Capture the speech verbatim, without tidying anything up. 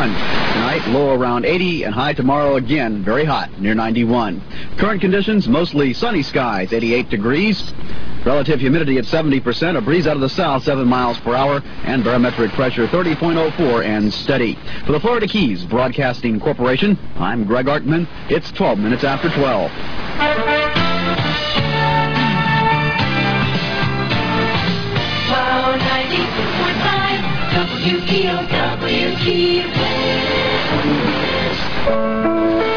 eighty-one. Tonight, low around eighty, and high tomorrow again, very hot, near ninety-one. Current conditions, mostly sunny skies, eighty-eight degrees. Relative humidity at seventy percent, a breeze out of the south, seven miles per hour, and barometric pressure thirty point oh four and steady. For the Florida Keys Broadcasting Corporation, I'm Greg Artman. It's twelve minutes after twelve. Wow, ninety-six point five, W K O W Key West.